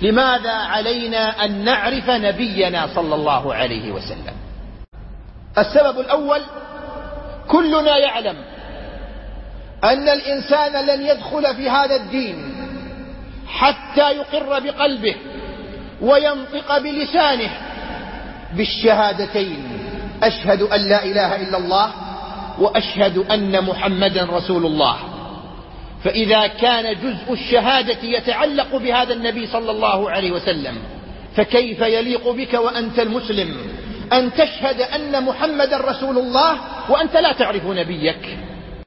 لماذا علينا أن نعرف نبينا صلى الله عليه وسلم؟ السبب الأول: كلنا يعلم أن الإنسان لن يدخل في هذا الدين حتى يقر بقلبه وينطق بلسانه بالشهادتين: أشهد أن لا إله إلا الله وأشهد أن محمدا رسول الله. فإذا كان جزء الشهادة يتعلق بهذا النبي صلى الله عليه وسلم، فكيف يليق بك وأنت المسلم أن تشهد أن محمدا رسول الله وأنت لا تعرف نبيك؟